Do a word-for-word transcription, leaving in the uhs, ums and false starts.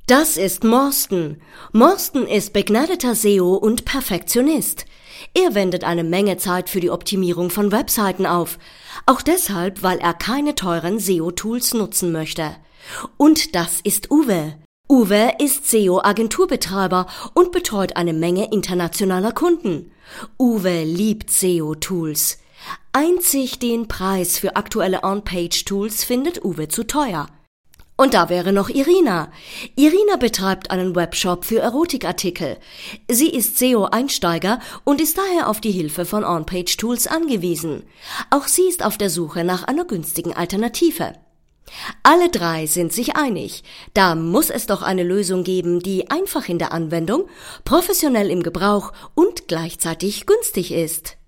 Das ist Morsten. Morsten ist begnadeter S E O und Perfektionist. Er wendet eine Menge Zeit für die Optimierung von Webseiten auf. Auch deshalb, weil er keine teuren S E O-Tools nutzen möchte. Und das ist Uwe. Uwe ist S E O-Agenturbetreiber und betreut eine Menge internationaler Kunden. Uwe liebt S E O-Tools. Einzig den Preis für aktuelle On-Page-Tools findet Uwe zu teuer. Und da wäre noch Irina. Irina betreibt einen Webshop für Erotikartikel. Sie ist S E O-Einsteiger und ist daher auf die Hilfe von On-Page-Tools angewiesen. Auch sie ist auf der Suche nach einer günstigen Alternative. Alle drei sind sich einig. Da muss es doch eine Lösung geben, die einfach in der Anwendung, professionell im Gebrauch und gleichzeitig günstig ist.